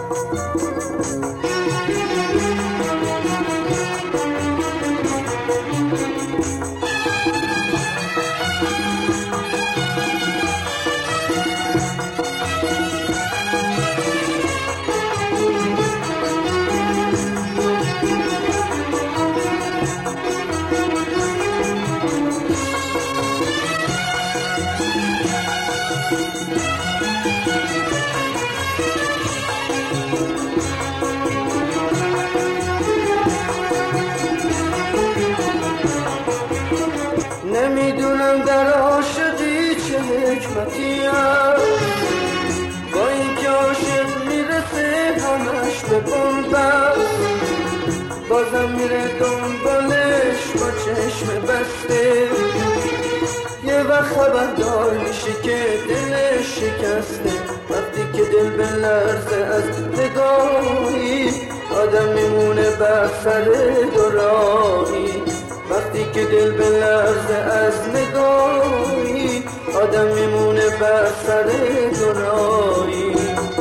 نمیدونم در عاشقی چه حکمتی هست، با اینکه عاشق میرسه همش به بنبست، بازم میره دنبالش با چشم بسته. یه وقت خبردار میشه که دلش شکسته، وقتی که دل به لرزه از نگاهی آدم میمونه بر سر دوراهی. وقتی که دل به لرزه از نگاهی آدم میمونه بر سر دوراهی.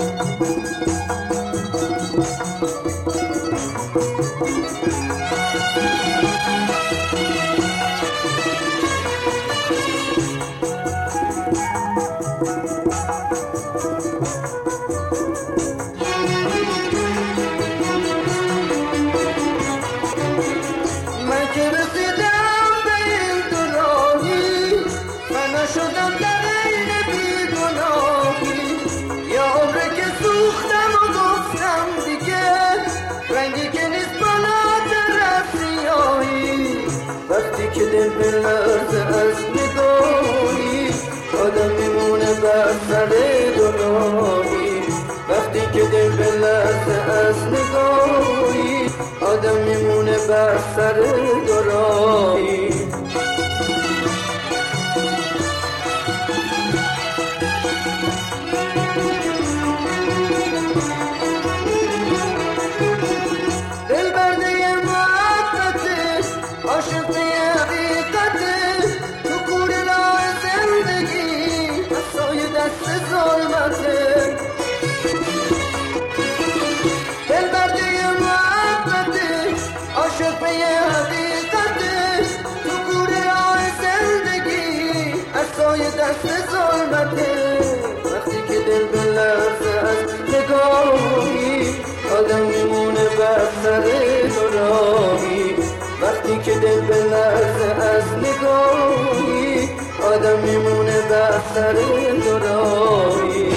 وقتی که دل به لرزه از نگاهی آدم میمونه بر سر دوراهی. وقتی که دل به لرزه از نگاهی آدم میمونه بر سر دوراهی. دل برده محبته، عاشق حقیقته، تو کوره راه زندگی بسای دست ظلمته. دل برده محبته، عاشق حقیقته، تو کوره راه زندگی بسای دست ظلمته. وقتی که دل به لرزه از نگاهی آدم میمونه بر سر دوراهی. وقتی که دل به لرزه از نگاهی آدم میمونه بر سر دوراهی.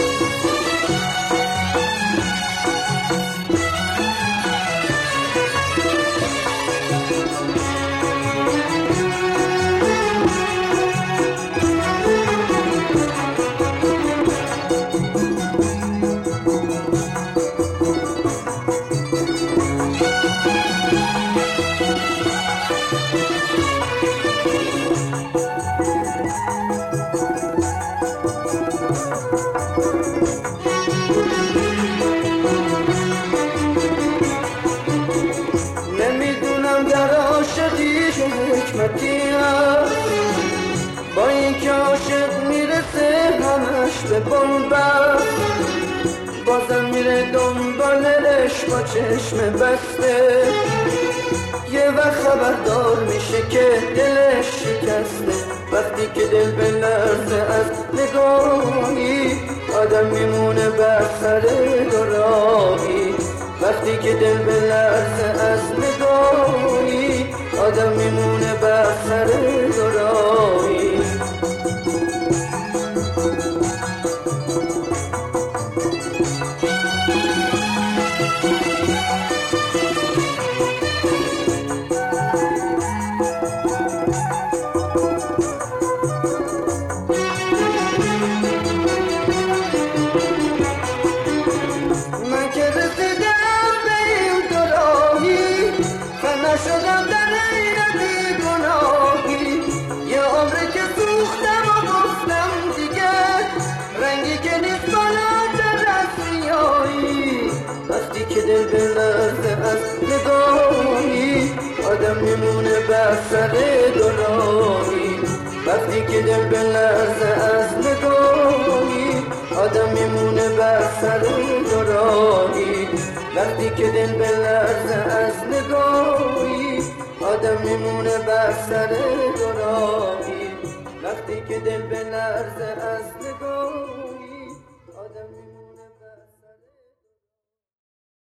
نمیدونم در عاشقی چه حکمتی هست، با اینکه عاشق میرسه همش به بنبست، بازم میره دنبالش با چشم بسته. یه وقت خبردار میشه که دلش شکسته، وقتی که دل به لرزه از نگاهی آدم میمونه بر سر دوراهی. وقتی که دل به لرزه از نگاهی آدم میمونه بر سر دوراهی. من که رسیدم به این دوراهی نشدم در این بیگناهی. یه عمره که سوختم و گفتم دیگه رنگی که نیست بالاتر از سیاهی. وقتی که دل به لرزه از نگاهی آدم میمونه بر سر دوراهی. وقتی که دل به لرزه از نگاهی آدم میمونه بر سر دوراهی. که دل بلرزه از نگاهی آدم میمونه بر سر دوراهی وقتی که دل بلرزه از نگاهی آدم میمونه